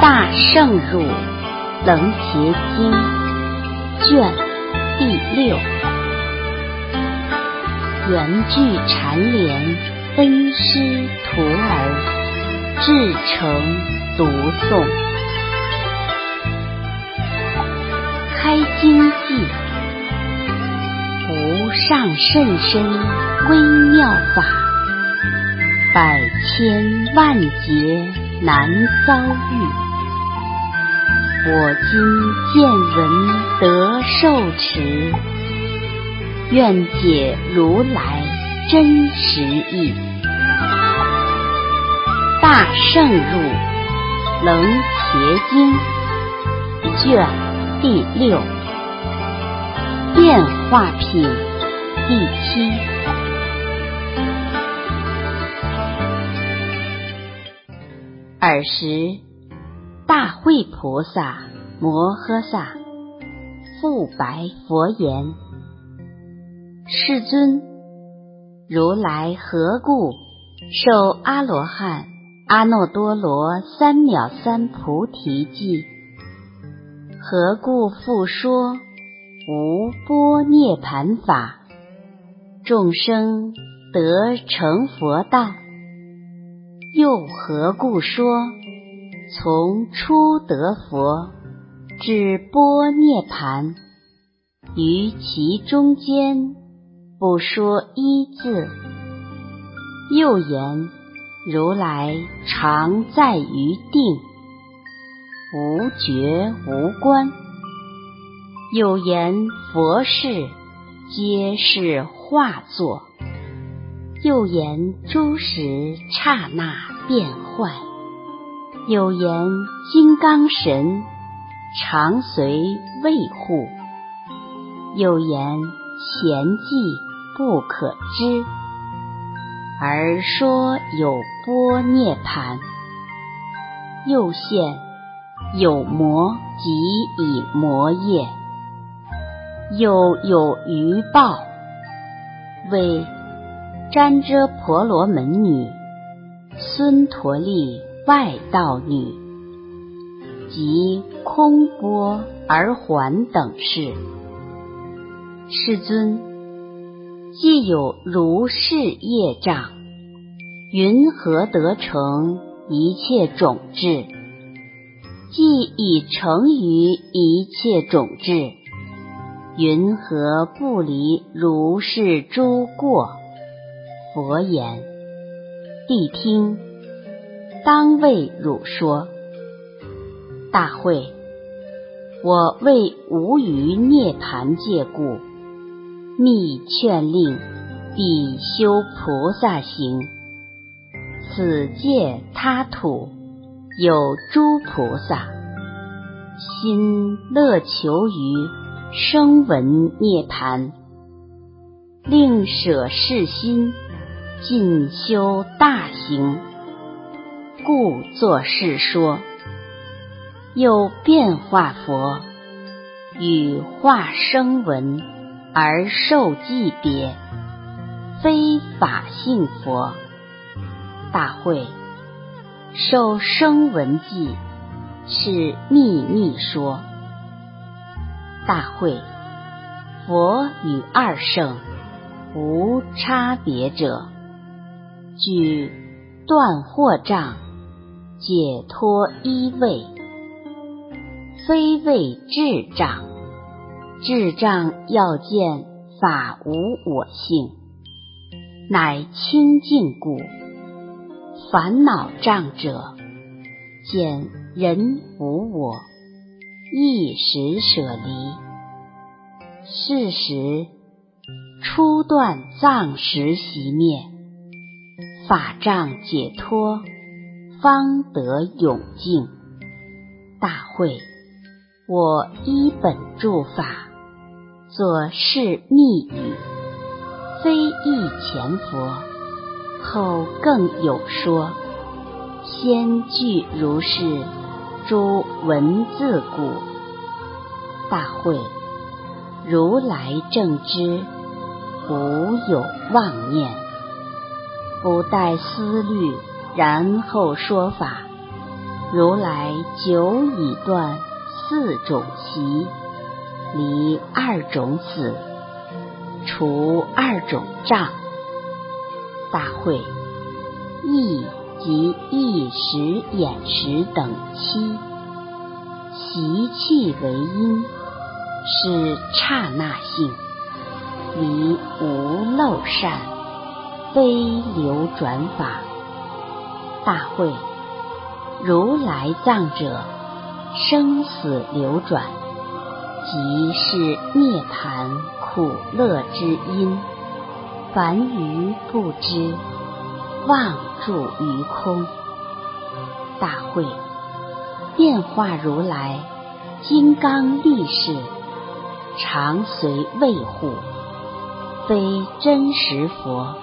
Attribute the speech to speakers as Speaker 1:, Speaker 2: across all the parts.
Speaker 1: 大圣入楞伽经卷第6，圆具禅莲恩师徒儿，至诚读诵。开经记，无上甚深微妙法，百千万劫难遭遇。我今见闻得受持，愿解如来真实义。大圣入楞伽经卷第6，变化品第7。尔时，大慧菩萨摩诃萨复白佛言：世尊，如来何故受阿罗汉阿耨多罗三藐三菩提记？何故复说无般涅盘法，众生得成佛道？又何故说从初得佛至般涅盘，于其中间不说一字？又言如来常在于定，无觉无观。又言佛事皆是化作。又言诸时刹那变坏。又言金刚神常随卫护。又言前际不可知，而说有般涅盘。又现有魔及以魔业，又有余报，为旃遮婆罗门女、孙陀利外道女及空钵而还等事。世尊，既有如是业障，云何得成一切种智？既已成于一切种智，云何不离如是诸过？佛言：谛听，当为汝说。大慧，我为无余涅盘戒故，密劝令比修菩萨行。此界他土有诸菩萨，心乐求于声闻涅盘，令舍世心，尽修大行，故作是说。又变化佛，与化声闻而受记别，非法性佛。大慧，受声闻记是秘密说。大慧，佛与二圣无差别者，具断惑障解脱一位，非谓智障。智障要见法无我性，乃清净故。烦恼障者，见人无我，一时舍离。是时初断藏识熄灭，法障解脱，方得永净。大慧，我依本著法，作是密语，非一前佛，后更有说。先具如是诸文字故。大慧，如来正知，无有妄念，不待思虑，然后说法， 如来久已断四种习，离二种死，除二种障。大会意及意识眼识等七，习气为因，是刹那性，离无漏善，非流转法。大会如来藏者，生死流转，即是涅槃苦乐之因，凡愚不知，妄住于空。大会变化如来金刚力士，常随卫护，非真实佛。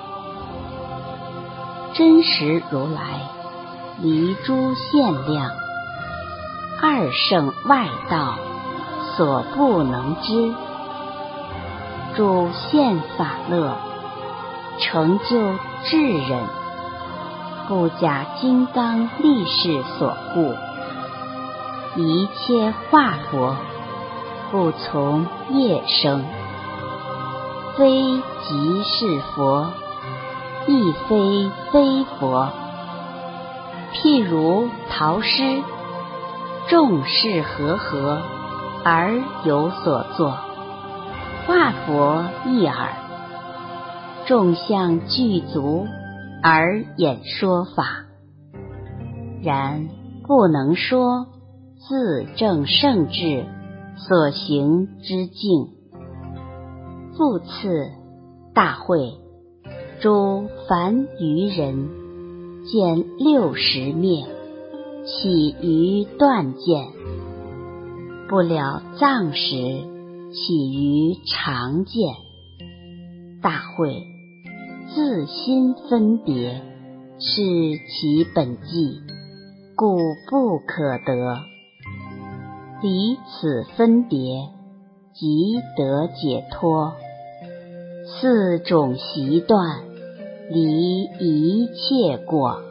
Speaker 1: 真实如来离诸限量，二圣外道所不能知，诸现法乐，成就智人，不假金刚力士所护。一切化佛，不从业生，非即是佛，亦非非佛。譬如陶师，众事和合而有所作，化佛一耳，众相具足而演说法，然不能说自证圣智所行之境。复次，大会诸凡愚人见60面，起于断见，不了藏时，起于常见。大会自心分别，是其本际，故不可得。离此分别，即得解脱。四种习断，离一切过。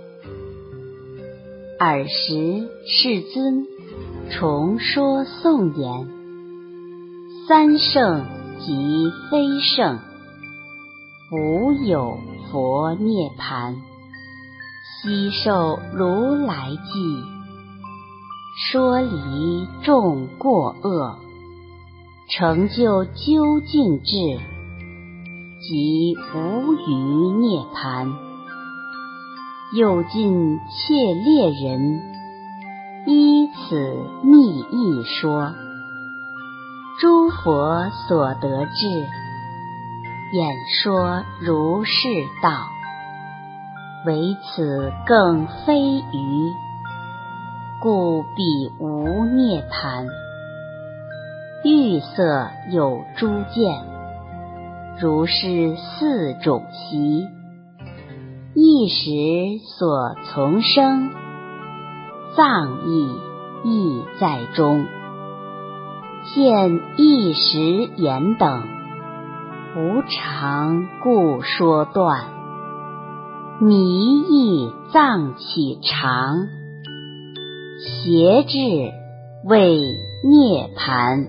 Speaker 1: 尔时世尊重说颂言：三圣即非圣，无有佛涅槃，悉受如来记，说离众过恶，成就究竟智，即无余涅槃。又尽切列人，依此密意说，诸佛所得智，演说如是道，唯此更非余，故彼无涅槃。欲色有诸见，如是四种习，一时所从生，藏意亦在中。见一时言等，无常故说断，迷意藏起常，邪智谓涅槃。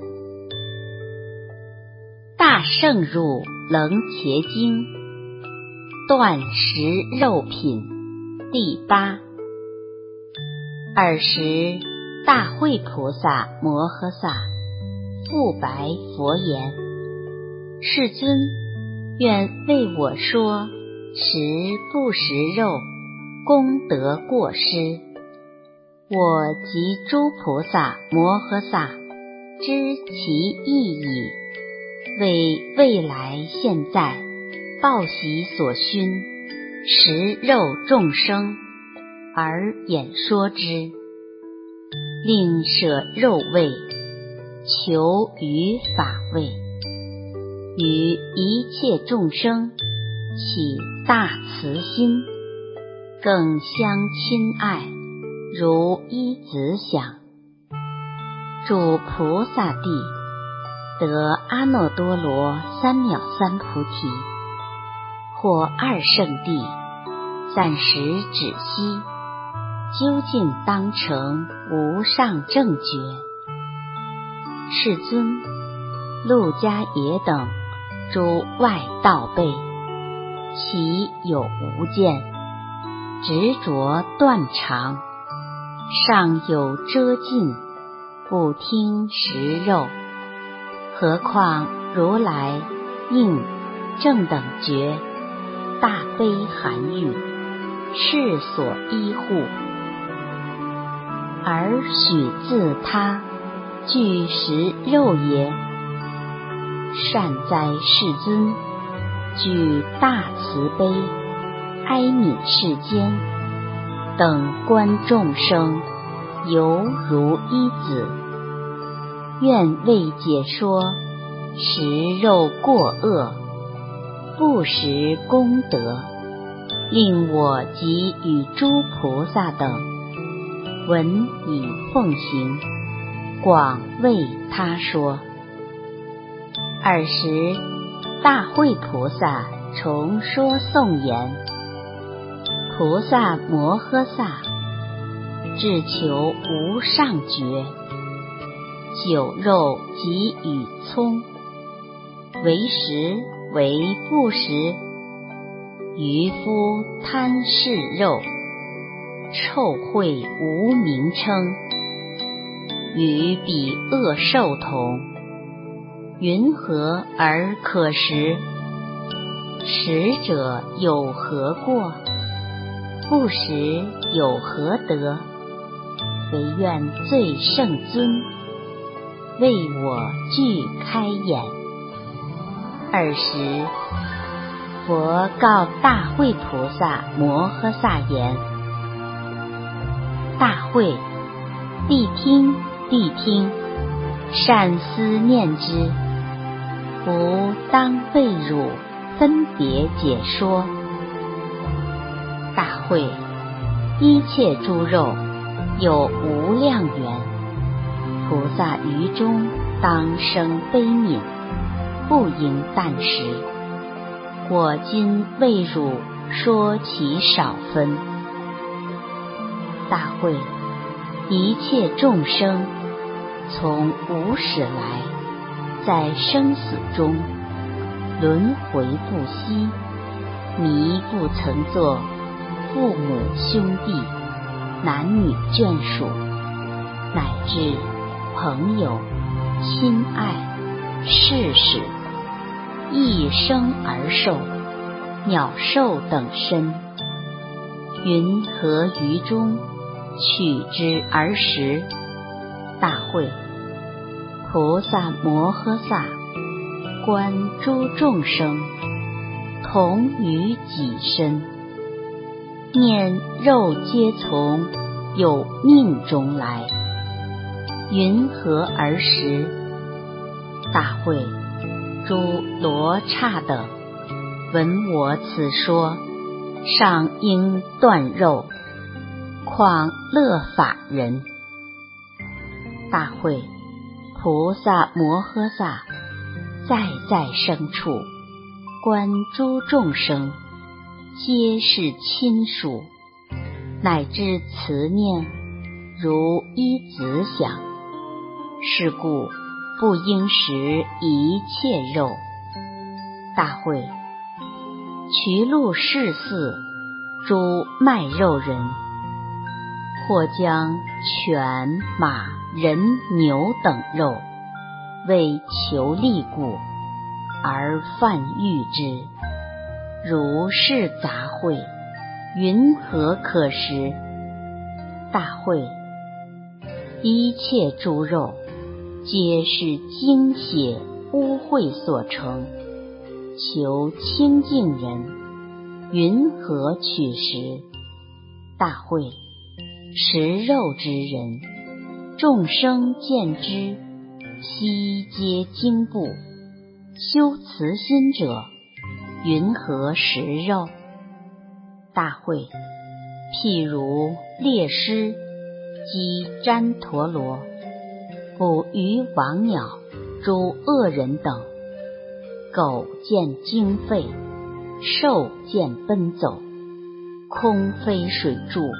Speaker 1: 大圣入楞伽经断食肉品第8。尔时大慧菩萨摩诃萨复白佛言：世尊，愿为我说食不食肉，功德过失。我及诸菩萨摩诃萨知其意矣，为未来现在报喜所熏食肉众生而演说之，令舍肉味，求于法味，于一切众生起大慈心，更相亲爱，如一子想。诸菩萨地得阿耨多罗三藐三菩提，或二圣地暂时止息， 究竟当成无上正觉。世尊，陆迦耶等诸外道辈，其有无见，执着断肠，尚有遮禁，不听食肉，何况如来应正等觉，大悲含喻，世所依护，而许自他具食肉也。善哉世尊，具大慈悲，哀悯世间，等观众生，犹如一子，愿为解说食肉过恶，不食功德，令我及与诸菩萨等闻以奉行，广为他说。尔时大慧菩萨重说颂言：菩萨摩诃萨至求无上觉，酒肉及与葱，为食为不食，渔夫贪嗜肉，臭秽无名称，与彼恶兽同，云何而可食？食者有何过？不食有何得？唯愿最胜尊为我具开眼。尔时佛告大慧菩萨摩诃萨言：大慧，谛听，谛听，善思念之，吾当为汝分别解说。大慧，一切诸肉有无量缘，菩萨于中当生悲悯，不应啖食。我今为汝说其少分。大慧，一切众生从无始来，在生死中轮回不息，迷不曾作父母兄弟、男女眷属，乃至朋友、亲爱、世使，一生而受鸟兽等身，云何于中取之而食？大慧，菩萨摩诃萨观诸众生同于己身，念肉皆从有命中来，云何而食？大慧，诸罗刹等闻我此说，尚应断肉，况乐法人？大慧，菩萨摩诃萨在在生处，观诸众生，皆是亲属，乃至慈念，如一子想。是故不应食一切肉。大慧，衢鹿氏四诸卖肉人，或将犬马人牛等肉为求利故而贩欲之，如是杂秽，云何可食？大慧，一切诸肉皆是精血污秽所成，求清净人，云何取食？大慧，食肉之人，众生见之，悉皆惊怖，修慈心者，云何食肉？大慧，譬如猎狮击旃陀罗，捕鱼王鸟诸恶人等，狗见惊吠，兽见奔走，空非水柱，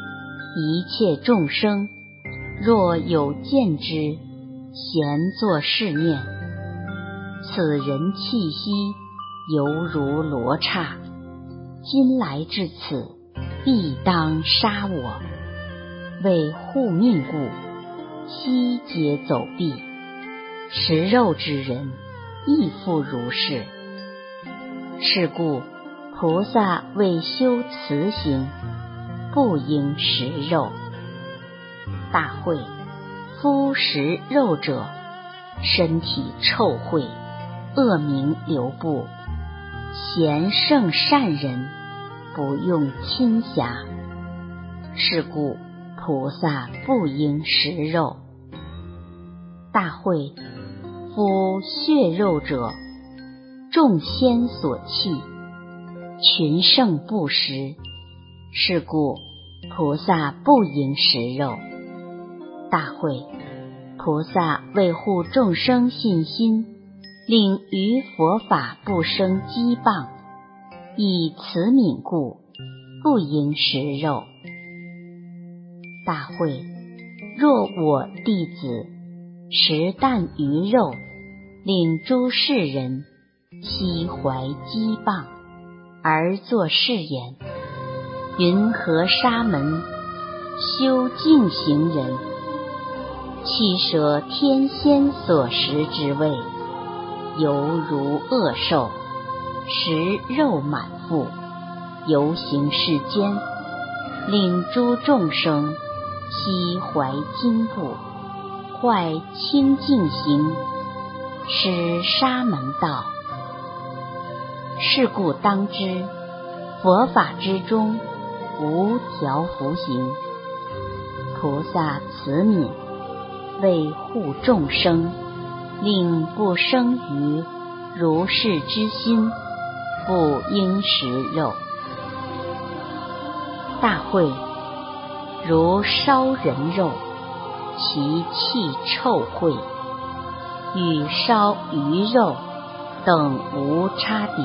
Speaker 1: 一切众生若有见之，咸作是念：此人气息犹如罗刹，今来至此，必当杀我。为护命故，悉皆走避。食肉之人亦复如是。是故菩萨为修慈行，不应食肉。大会，夫食肉者，身体臭秽，恶名流布。贤圣善人不用亲暇。是故菩萨不应食肉。大会，夫血肉者，众仙所弃，群圣不食。是故菩萨不应食肉。大会，菩萨为护众生信心，令于佛法不生羁绊，以慈悯故，不应食肉。大会，若我弟子食啖鱼肉，令诸世人悉怀羁绊，而作是言：云何沙门修净行人，弃舍天仙所食之味，犹如恶兽，食肉满腹，游行世间，令诸众生悉怀金布，坏清净行，失沙门道。是故当知，佛法之中无调伏行。菩萨慈悯，为护众生，令不生于如是之心，不应食肉。大会，如烧人肉，其气臭秽，与烧鱼肉等无差别。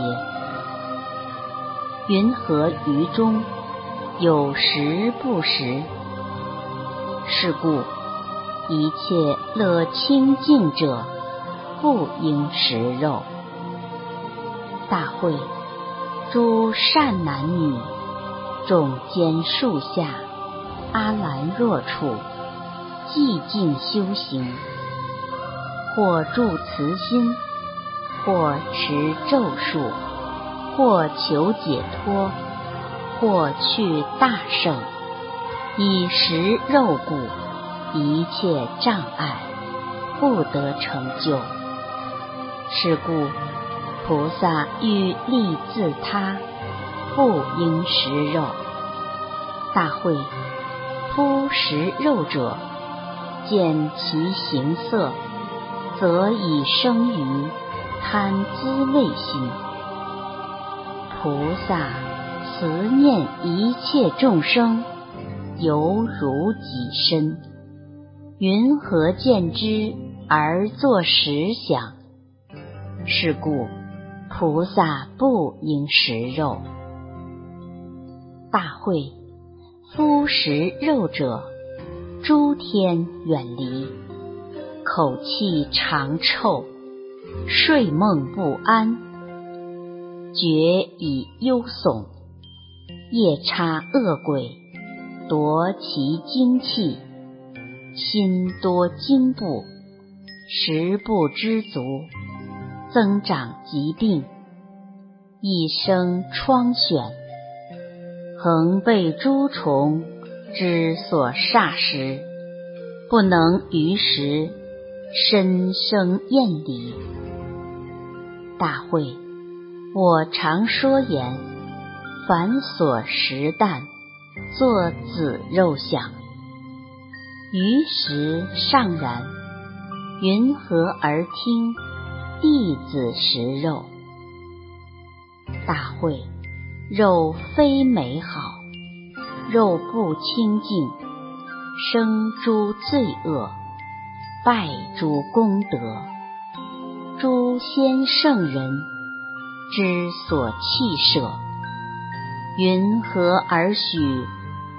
Speaker 1: 云何鱼中有食不食？是故一切乐清净者，不应食肉。大会，诸善男女，种间树下，阿兰若处，寂静修行，或住慈心，或持咒术，或求解脱，或去大圣，以食肉故，一切障碍不得成就。是故菩萨欲利自他，不应食肉。大会，夫食肉者，见其形色，则以生于贪滋味心。菩萨慈念一切众生，犹如己身，云何见之而作实想？是故菩萨不应食肉。大会，夫食肉者，诸天远离，口气常臭，睡梦不安，觉已忧悚，夜叉恶鬼夺其精气，心多惊怖，食不知足，增长疾病，一生疮癣，恒被诸虫之所煞食，不能于时，身生厌离。大会，我常说言：凡所食啖，作子肉想。于时尚然，云何而听弟子食肉？大会，肉非美好，肉不清净，生诸罪恶，败诸功德。诸先圣人之所弃舍，云何而许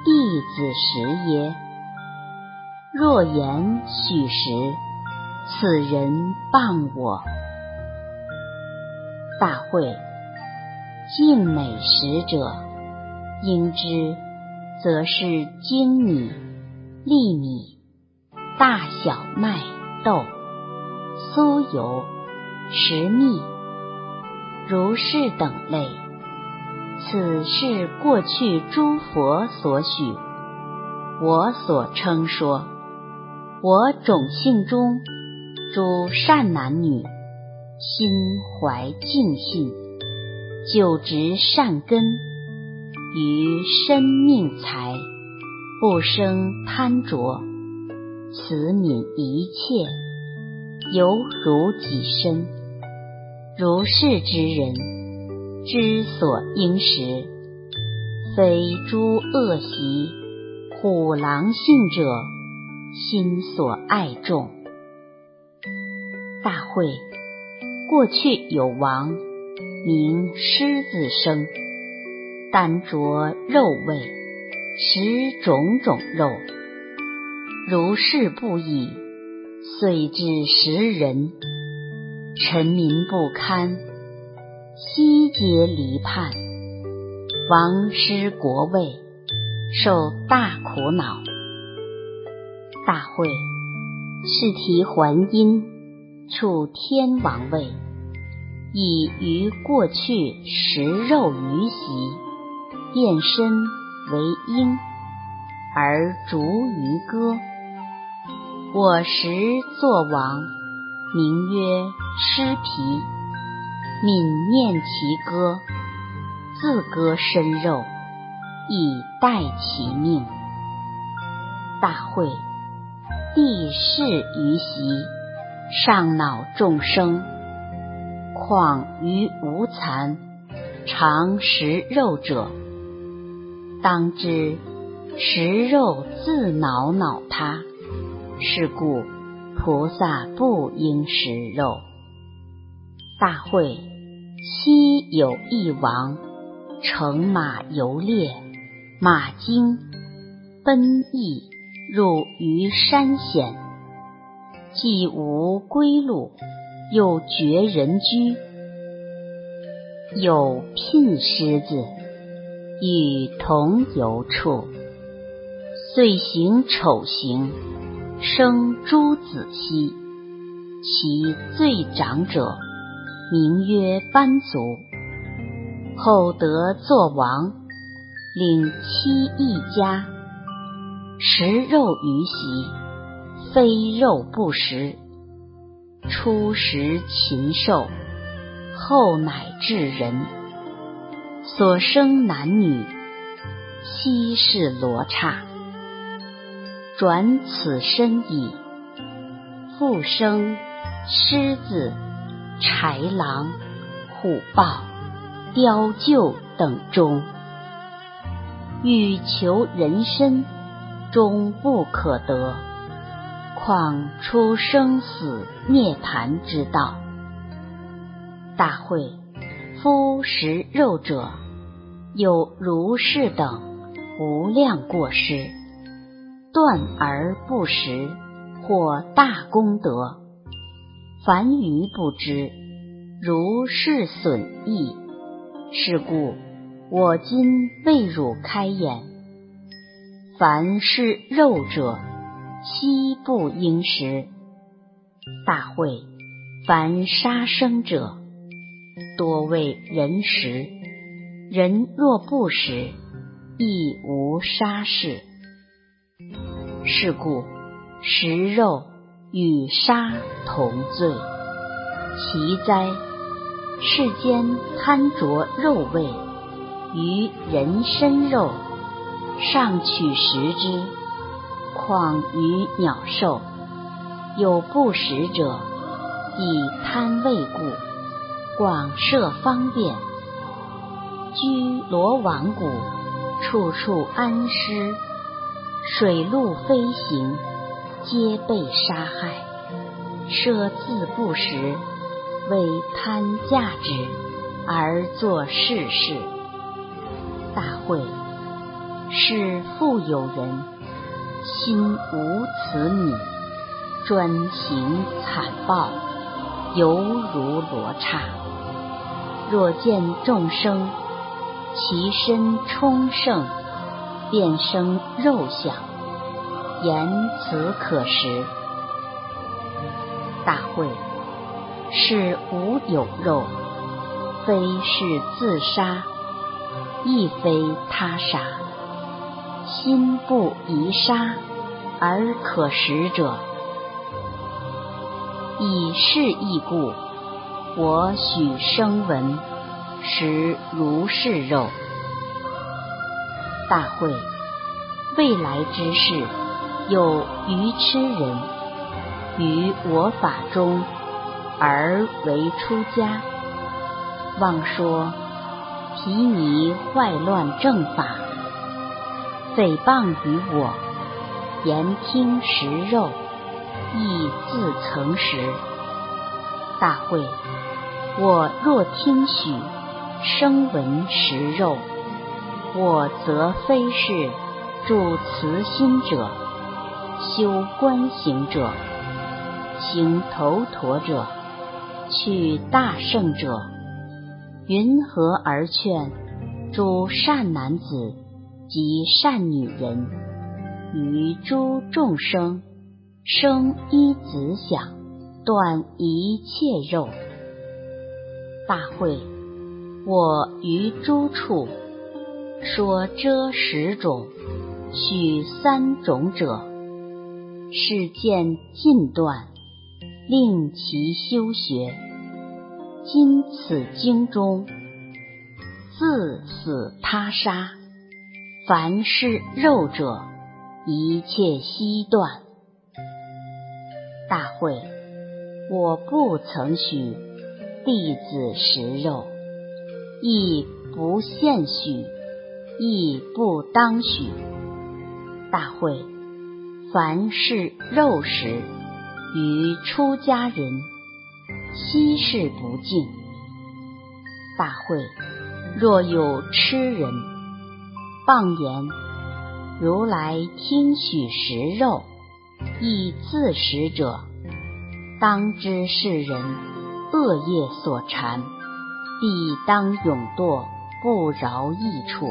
Speaker 1: 弟子时耶？若言许实，此人谤我。大会，敬美食者，应之，则是精米、粒米、大小麦、豆、酥油、食蜜、如是等类。此是过去诸佛所许，我所称说。我种性中诸善男女，心怀净信，久植善根，于身命财不生贪着，慈悯一切，犹如己身。如是之人，知所应时，非诸恶习、虎狼性者，心所爱众。大会，过去有王，名狮子生，单着肉味，食种种肉，如是不已，遂至食人。臣民不堪，悉皆离叛，王失国位，受大苦恼。大会，是提还因，处天王位，以于过去食肉鱼习，变身为鹰，而逐于歌。我时作王，名曰狮皮，泯念其歌，自割身肉，以待其命。大会，帝释于习，上恼众生，况于无残，常食肉者，当知食肉自恼他，是故菩萨不应食肉。大会，昔有一王，乘马游猎，马惊，奔逸，入于山险，既无归路，又绝人居。有牝狮子，与同游处，遂行丑行，生诸子兮。其最长者，名曰班族。后得作王，领7亿家，食肉于习，非肉不食。初食禽兽，后乃至人。所生男女，悉是罗刹。转此身矣，复生狮子、豺狼、虎豹、雕鹫等中。欲求人身，终不可得，况出生死涅槃之道。大会，夫食肉者，有如是等无量过失，断而不食，或大功德，凡愚不知，如是损益。是故我今为汝开眼，凡是肉者，悉不应食。大会，凡杀生者，多为人食，人若不食，亦无杀事。是故食肉与杀同罪。其哉！世间贪着肉味，于人身肉，尚取食之，况于鸟兽？有不食者，以贪味故，广设方便，居罗网谷，处处安尸，水陆飞行，皆被杀害。设自不食，为贪价值而作是事。大会， 是复有人心无此女，专行惨暴，犹如罗刹。若见众生其身充盛，便生肉相，言此可食。大会，是无有肉，非是自杀，亦非他杀，心不宜杀而可食者。以是义故，我许声闻食如是肉。大会，未来之事，有愚痴人于我法中而为出家，妄说毗尼坏乱正法，诽谤于我，言听食肉，亦自曾食。大会，我若听许声闻食肉，我则非是住慈心者，修观行者，行头陀者，去大圣者，云何而劝诸善男子及善女人于诸众生生一子想，断一切肉？大会，我于诸处说遮10种，许3种者，是见尽断，令其修学。今此经中，自死他杀，凡是肉者，一切悉断。大会，我不曾许弟子食肉，亦不现许，亦不当许。大会，凡是肉食，于出家人悉是不净。大会，若有痴人谤言如来听许食肉，亦自食者，当知是人恶业所缠，必当永堕，不饶益处。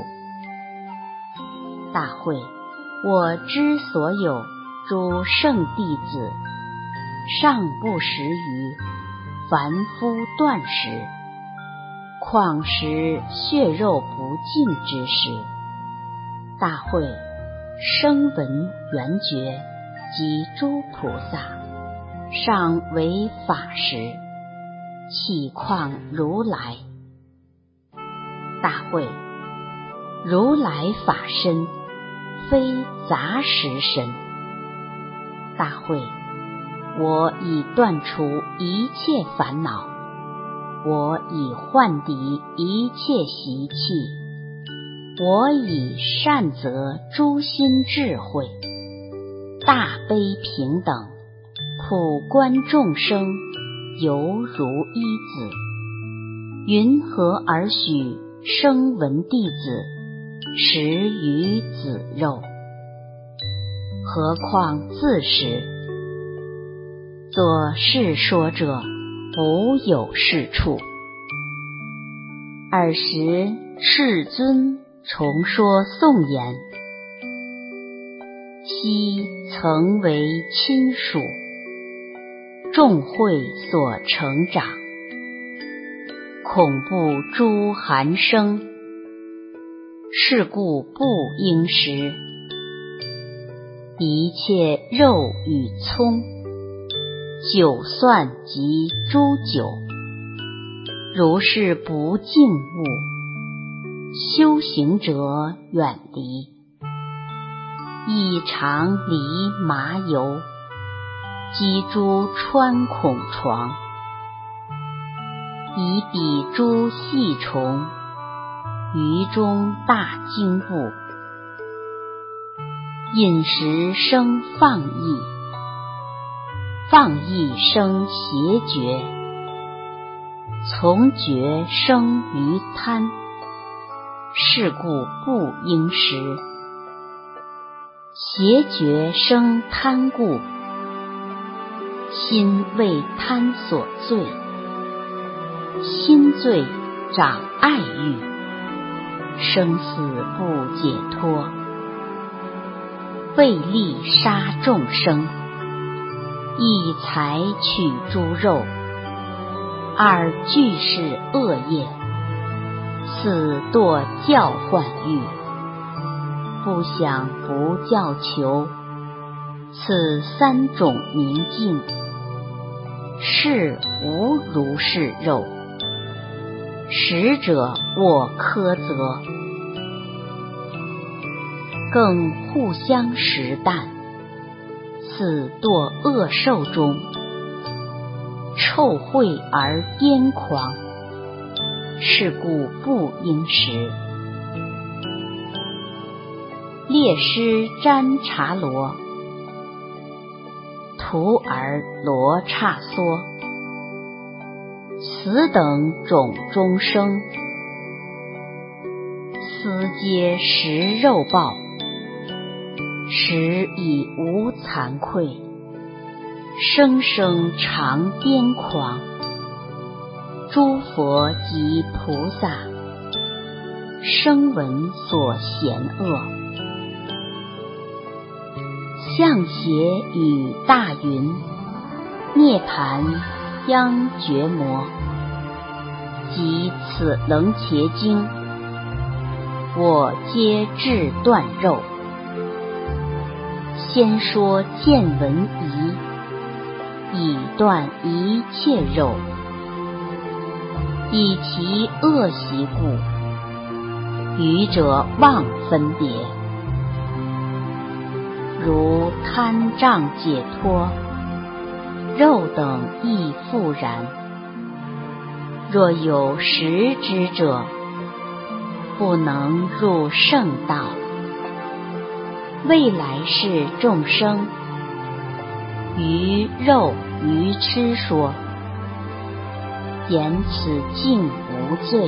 Speaker 1: 大会，我之所有诸圣弟子，尚不食于凡夫断食，况食血肉不净之食？大会，声闻缘觉及诸菩萨，尚为法食，岂况如来？大会，如来法身，非杂食身。大会，我已断除一切烦恼，我已换敌一切习气，我已善择诸心智慧，大悲平等，普观众生，犹如一子。云何而许声闻弟子食于子肉？何况自食？作是说者，不有是处。尔时世尊重说颂言：昔曾为亲属，众会所成长，恐怖诸寒生，是故不应食。一切肉与葱，酒蒜及诸酒，如是不净物，修行者远离。亦常离麻油，击诸穿孔床，以彼诸细虫，于中大精物。饮食生放逸，放逸生邪觉，从觉生于贪，是故不应食。 邪觉生贪故，心为贪所醉，心醉长爱欲，生死不解脱。为利杀众生，一财取诸肉，二俱是恶业，四堕教幻欲。不想不教求，此三种明镜，是无如是肉，食者我苛责。更互相食啖，此堕恶兽中，臭秽而癫狂，是故不应食。猎师瞻察罗，徒儿罗刹梭，此等种中生，斯皆食肉报，食已无惭愧，生生常癫狂。诸佛及菩萨，声闻所嫌恶，象邪与大云，涅盘央觉魔。及此楞伽经，我皆至断肉。先说见闻疑，以断一切肉。以其恶习故，愚者妄分别。如贪障解脱，肉等亦复然。若有识之者，不能入圣道。未来世众生，于肉愚痴说，言此境无罪。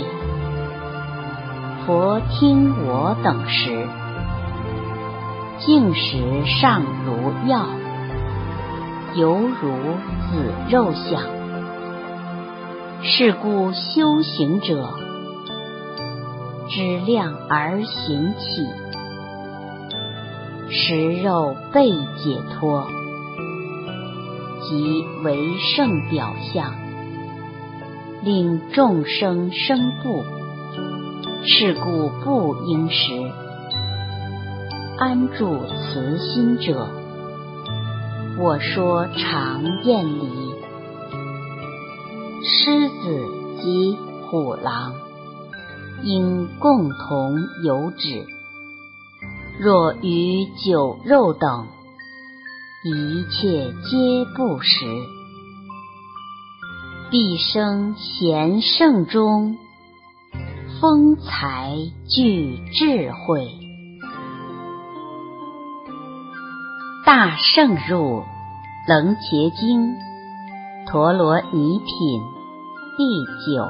Speaker 1: 佛听我等时，净食尚如药，犹如子肉相。是故修行者，知量而行起，食肉被解脱，即为圣表象，令众生生怖。是故不应食。安住慈心者，我说常厌离。狮子及虎狼，应共同有止。若于酒肉等，一切皆不食。必生贤圣中，风采具智慧。大圣入楞伽经陀罗尼品第9。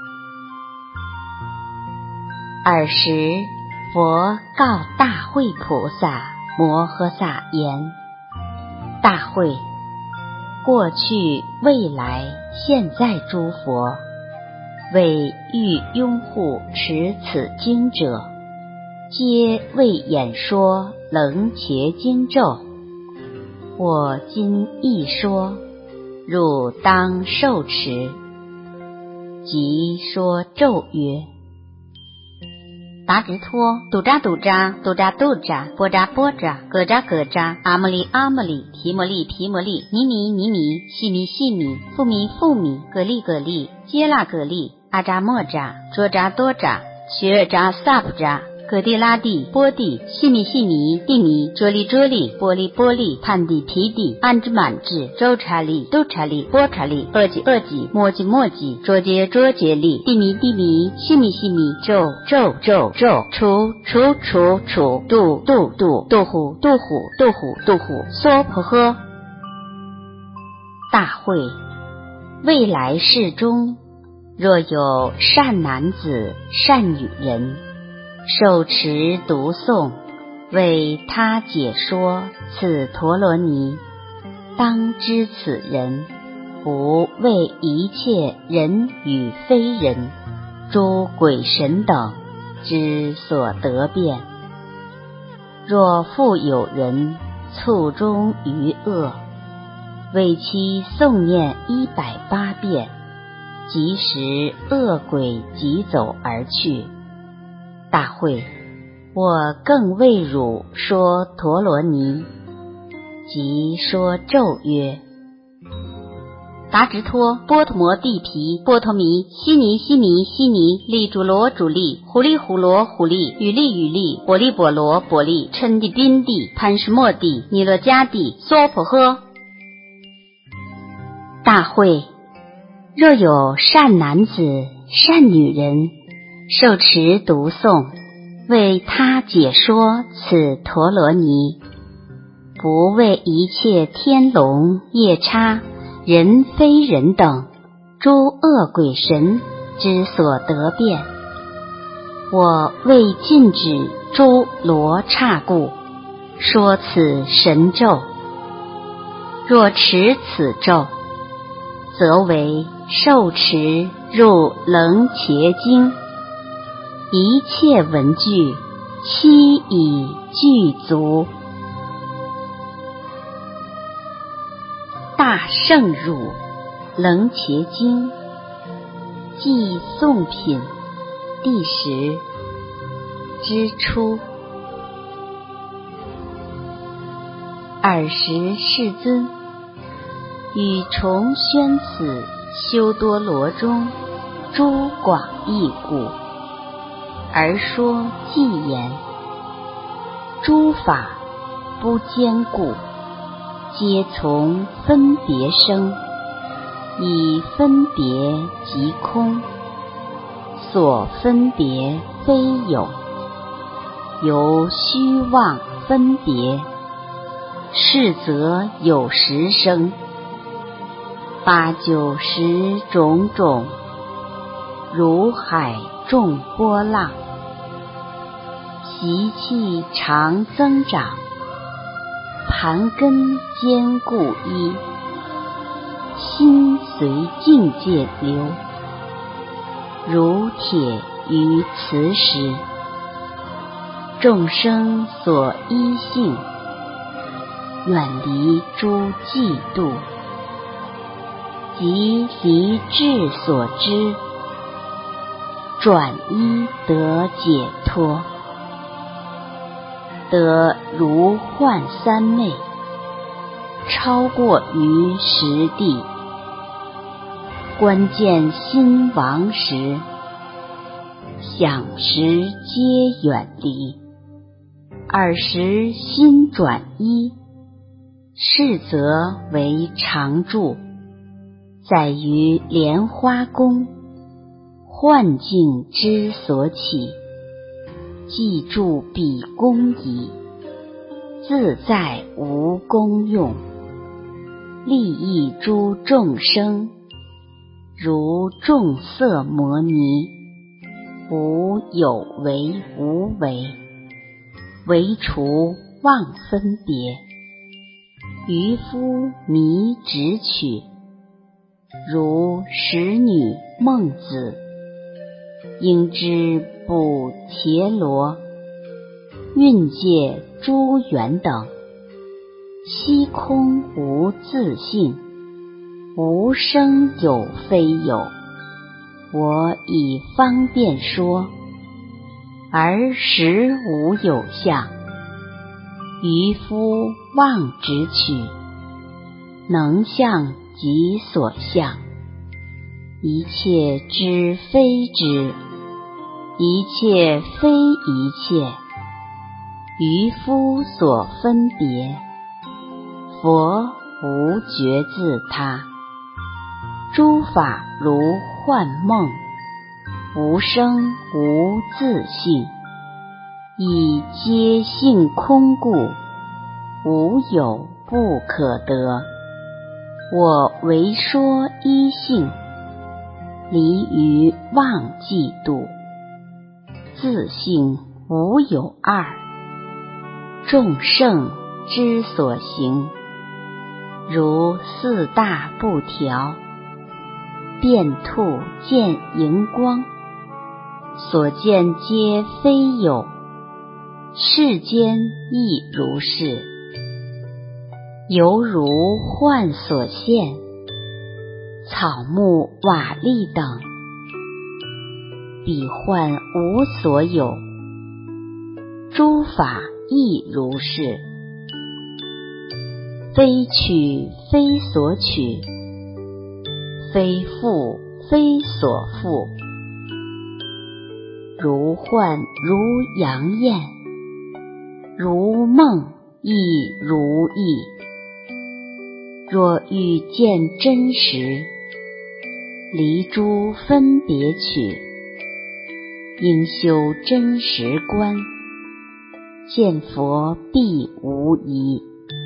Speaker 1: 尔时佛告大慧菩萨摩诃萨言：大慧，过去未来现在诸佛，为欲拥护持此经者，皆为演说楞伽经咒。我今亦说，汝当受持。即说咒曰：达直托，嘟扎嘟扎，嘟扎嘟扎，波扎波扎，咯扎咯扎，阿摩利阿摩利，提摩利提摩利，尼尼尼尼，细米细米，富米富米，格利格利，揭拉格利，阿扎莫扎，卓扎多扎，学尔扎萨普扎，格地拉地，波地，细米细米，地米，卓利卓利，波利波利，判地皮地，安之满智，周查利，都查利，波查利，恶吉恶吉，莫吉莫吉，卓杰卓杰利，地米地米，细米细米，咒咒咒咒，除除除除，度度度，度虎度虎度虎度虎，娑婆诃。大慧，未来世中，若有善男子善女人，受持读诵为他解说此陀罗尼，当知此人不为一切人与非人、诸鬼神等之所得变。若复有人卒中于恶，为其诵念180遍，即时恶鬼即走而去。大会，我更为汝说陀罗尼，即说咒曰：达直托、波陀摩地毗、波陀弥、悉尼、悉尼、悉尼、利主罗、主利、胡利、胡罗、胡利、雨利、雨利、波利、波罗、波利、嗔地、宾地、潘什莫地、尼勒迦地、娑婆诃。大会，若有善男子、善女人，受持读诵，为他解说此陀罗尼，不为一切天龙、夜叉、人非人等诸恶鬼神之所得变，我为禁止诸罗刹故，说此神咒。若持此咒，则为受持入楞伽经，一切文句悉已具足。大圣汝楞伽经，即颂品第10之初。尔时世尊与重宣此修多罗中诸广义故，而说偈言：诸法不坚固，皆从分别生，以分别即空，所分别非有，由虚妄分别，是则有时生。8、9、10种种，如海众波浪，习气常增长，盘根坚固一，心随境界流，如铁于磁石。众生所依性，远离诸嫉妒，即离智所知，转依得解脱，得如幻三昧，超过于实地。观见心王时，想时皆远离。尔时心转依，是则为常住，在于莲花宫，幻境之所起，记住彼功矣，自在无功用，利益诸众生，如众色摩尼，无有为无为，唯除妄分别。渔夫迷直取，如使女孟子，应知补伽罗、蕴界诸缘等，悉空无自性，无生有非有。我以方便说，而实无有相。渔夫妄直取，能相即所相，一切之非之，一切非一切，渔夫所分别。佛无觉自他，诸法如幻梦，无生无自性，以皆性空故，无有不可得。我唯说一性，离于妄嫉妒，自性无有二， 众圣之所行，如四大不调，变兔见荧光，所见皆非有，世间亦如是，犹如幻所现，草木瓦砾等，彼幻无所有，诸法亦如是，非取非所取，非复非所复，如幻如阳焰，如梦亦如翳。若欲见真实，离诸分别取，应修真实观，见佛必无疑。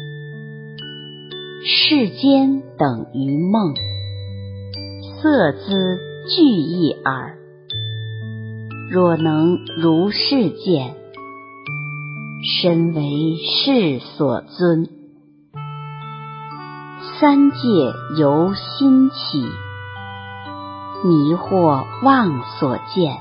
Speaker 1: 世间等于梦，色资俱一耳。若能如是见，身为世所尊。三界由心起，迷惑妄所见，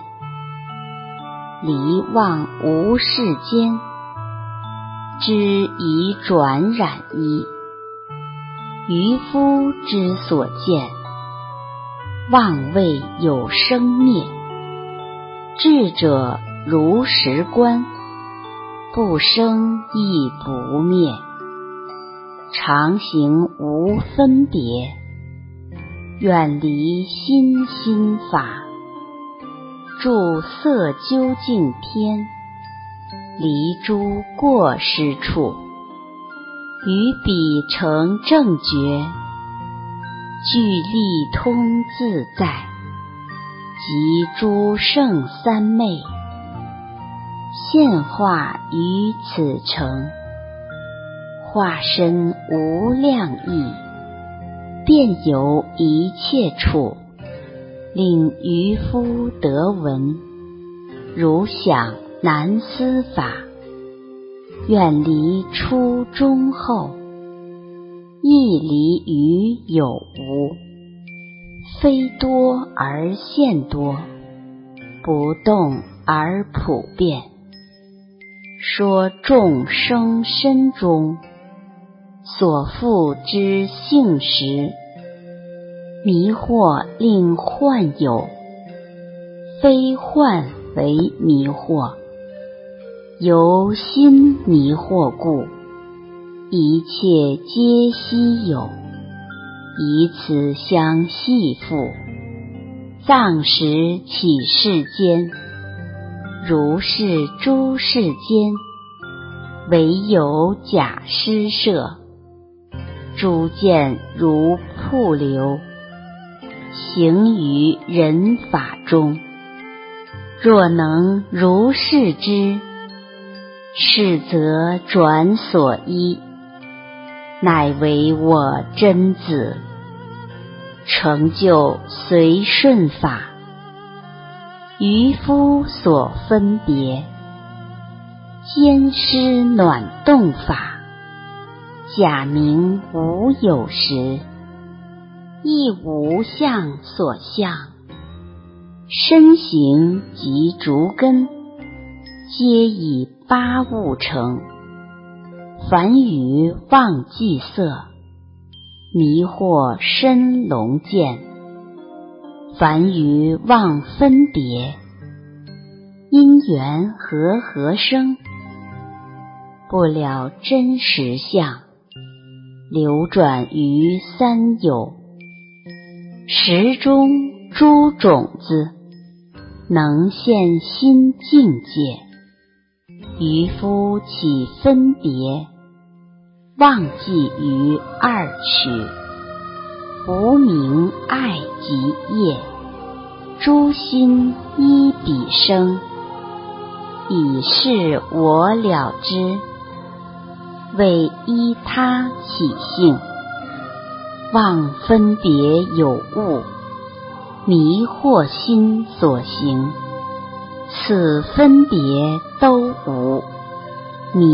Speaker 1: 离妄无世间，知已转染衣。渔夫之所见，妄未有生灭。智者如实观，不生亦不灭，常行无分别，远离心心法，住色究竟天，离诸过失处，于彼成正觉，具利通自在，及诸圣三昧，现化于此城，化身无量义，遍游一切处，令渔夫得闻，如想难思法，远离初中后，亦离于有无，非多而现多，不动而普遍。说众生身中所复之性实，迷惑令幻有，非幻为迷惑，由心迷惑故，一切皆悉有，以此相系缚，藏识起世间，如是诸世间，唯有假施设，诸见如瀑流，行于人法中。若能如是知，是则转所依，乃为我真子，成就随顺法。渔夫所分别，兼施暖动法，假名无有时，亦无相所相。身形及竹根，皆以八物成。凡语妄计色，迷惑身聋见。凡语妄分别，因缘和生，不了真实相，流转于三有。识中诸种子，能现新境界。渔夫起分别，忘记于二取，无明爱及业，诸心依彼生，以是我了之，为依他起性。妄分别有物，迷惑心所行，此分别都无，迷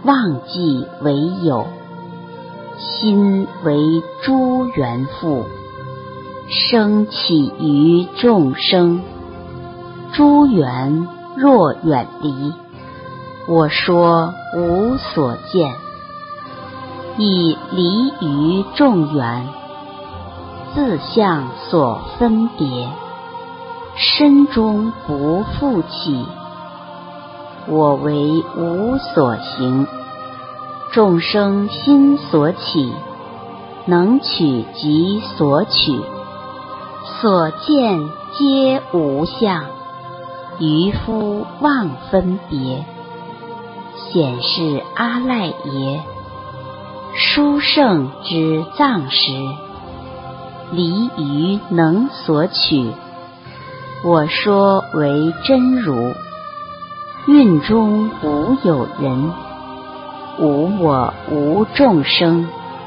Speaker 1: 忘记为有，心为诸缘缚，生起于众生。诸缘若远离，我说无所见，亦离于众缘，自相所分别，身中不复起。我为无所行，众生心所起，能取即所取，所见皆无相，渔夫妄分别。显示阿赖耶，殊胜之藏识，离于能所取。我说为真如，蕴中无有人，无我无众生。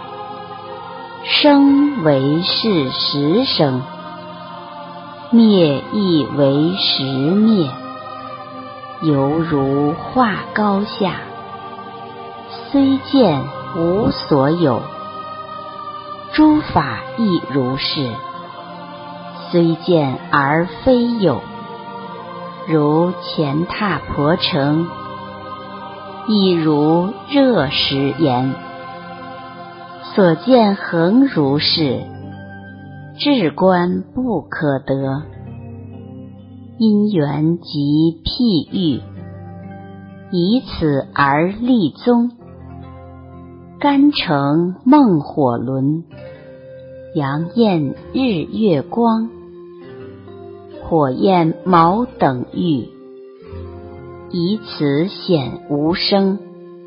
Speaker 1: 生为是实生，灭亦为实灭，犹如画高下，虽见无所有。诸法亦如是，虽见而非有。如乾闼婆城，亦如热石岩。所见恒如是，智观不可得。因缘及譬喻，以此而立宗。干城梦火轮，阳焰日月光。火焰毛等喻，以此显无生。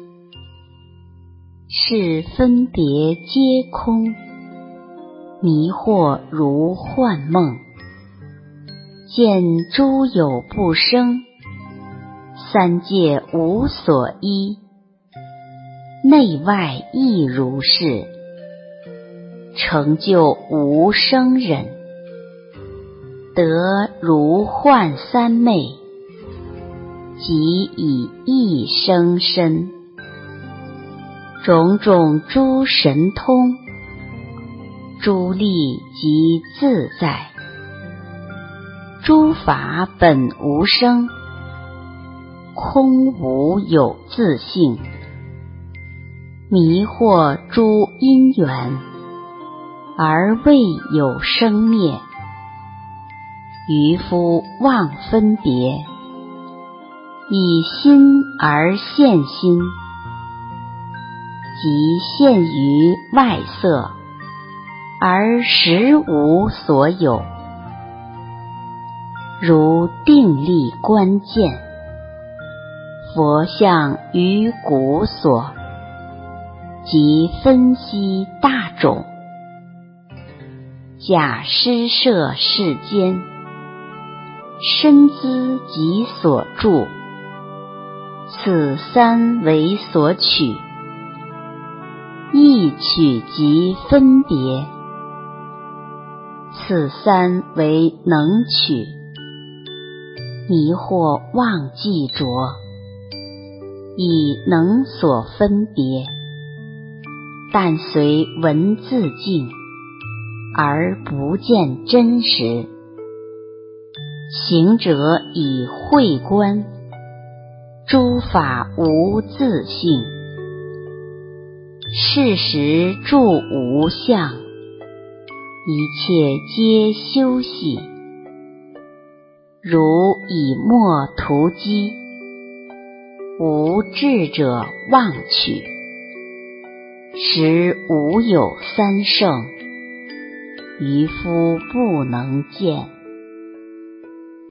Speaker 1: 是分别皆空，迷惑如幻梦。见诸有不生，三界无所依，内外亦如是，成就无生忍。得如幻三昧，即以一生身。种种诸神通，诸力即自在。诸法本无生，空无有自性。迷惑诸因缘，而未有生灭。渔夫妄分别，以心而现心，即现于外色，而实无所有。如定力观见，佛像于古所，即分析大种。假施设世间，身资即所住，此三为所取。意取即分别，此三为能取。迷惑妄记着，以能所分别。但随文字境，而不见真实。行者以慧观，诸法无自性。事实住无相，一切皆休息。如以墨涂机，无智者妄取。实无有三圣，渔夫不能见。